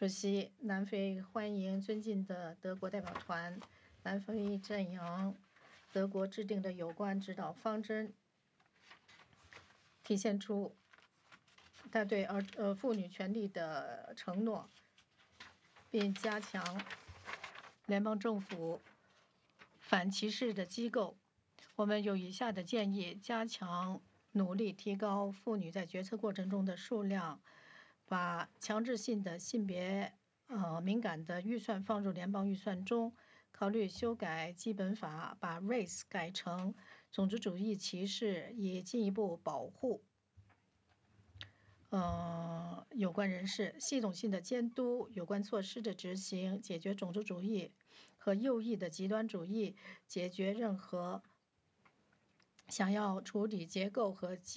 主席，南非欢迎尊敬的德国代表团。南非阵营德国制定的有关指导方针，体现出他对妇女权利的承诺，并加强联邦政府反歧视的机构。我们有以下的建议：加强努力提高妇女在决策过程中的数量，把强制性的性别敏感的预算放入联邦预算中，考虑修改基本法，把 race 改成种族主义歧视，以进一步保护有关人士，系统性的监督有关措施的执行，解决种族主义和右翼的极端主义，解决任何想要处理结构和